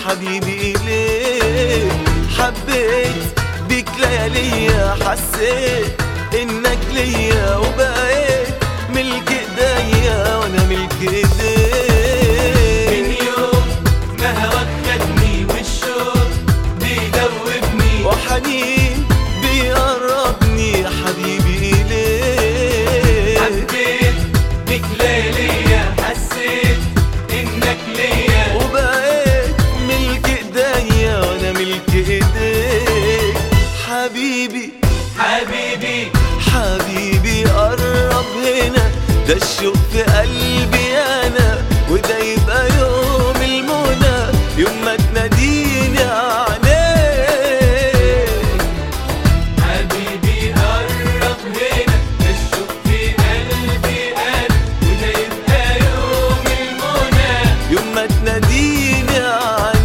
حبيبي ليه حبيت بيك لياليا، حسيت انك ليا وبقيت ملك ايديا وانا ملك ايديك. من يوم ما هواك خدني والشوق بيدوبني وحنين بيقربني يا حبيبي ليه حبيت بيك لياليا، حسيت انك ليا وبقيت ملك ايديا وانا ملك ايديك. حبيبي حبيبي حبيبي قرب هنا، ده الشوق في قلبي انا، وده يبقى يوم المنى يوم ما تناديني عليك. حبيبي قرب هنا، الشوق في قلبي انا، وده يبقى يوم المنى يوم ما تناديني عليك.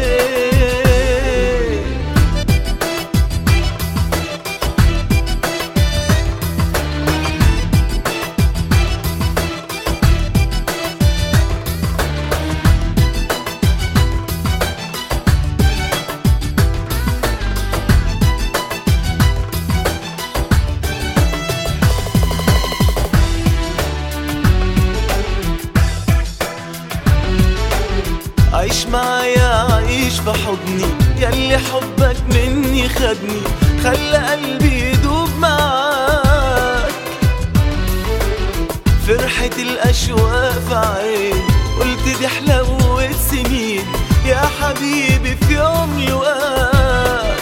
عيش معايا عيش في حضني، ياللي حبك مني خدني، خلى قلبي يدوب معاك. فرحة الأشواق في عين، قلت دي حلاوة سنين يا حبيبي في يوم لقاك.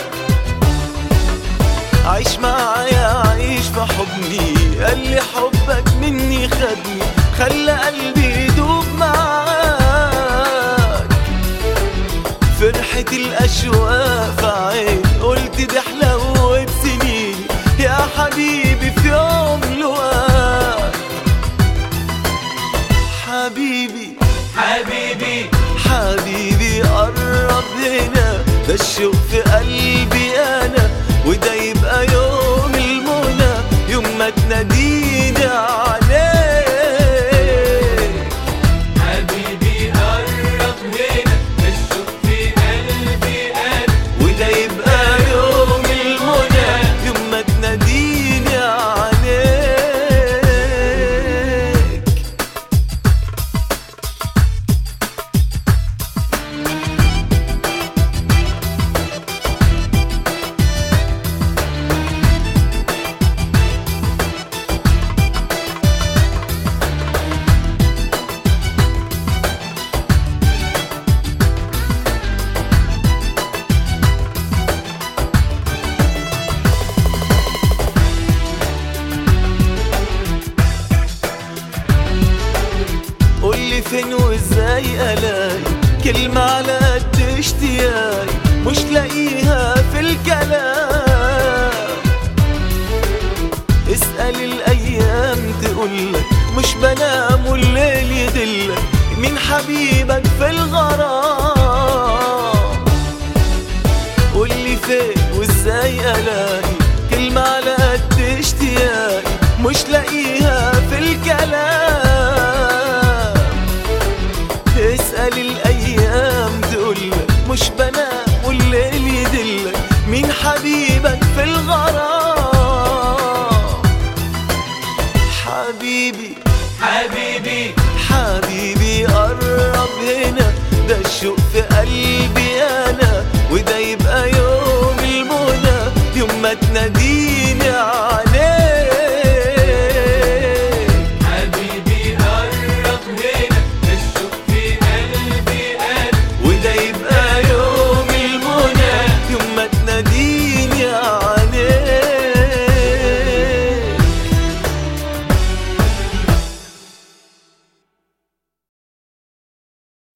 عيش معايا عيش في حضني، ياللي حبك مني خدني، خلى قلبي يدوب معاك. فرحة الأشواق في عين، قلت دي حلاوة سنين يا حبيبي في يوم لقاك. حبيبي حبيبي حبيبي قرب هنا، ده الشوق في قلبي أنا، وده يبقى يوم المنى يوم ما تناديني عليك. حبيبي قرب هنا، الشوق في قلبي انا، وده يبقى يوم المنى يوم ما تناديني عليك. قولي فين وازاي الاقي كلمة على قد اشتياقي، مش لاقيها في الكلام. اسأل الايام تقولك مش بنام والليل يدلك مين حبيبك في الغرام. قولي فين وازاي الاقي كلمة على قد اشتياقي، مش لاقيها في الكلام. اسأل الأيام تقولك مش بنام والليل يدلك مين حبيبك في الغرام. حبيبي حبيبي حبيبي قرب هنا، ده الشوق في قلبي أنا، وده يبقى يوم المنى يوم ما تناديني عليك.